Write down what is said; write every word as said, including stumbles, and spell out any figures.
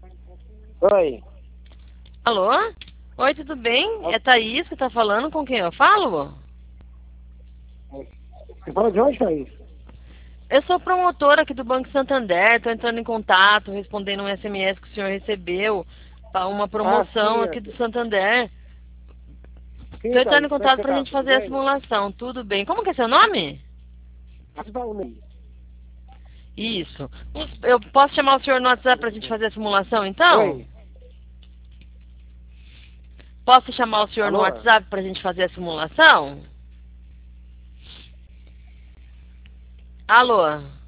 Oi. Alô? Oi, tudo bem? É Thaís que tá falando, com quem eu falo? Você fala de onde, Thaís? Eu sou promotora aqui do Banco Santander, tô entrando em contato, respondendo um S M S que o senhor recebeu para uma Ah, promoção sim. aqui do Santander. Tô Sim, entrando em Thaís. Como é que contato você pra tá? gente Tudo fazer a bem? simulação, tudo bem. Como que é seu nome? Asbaúne. Isso. Eu posso chamar o senhor no WhatsApp pra gente fazer a simulação, então? Oi. Posso chamar o senhor no Alô? WhatsApp pra gente fazer a simulação? Alô?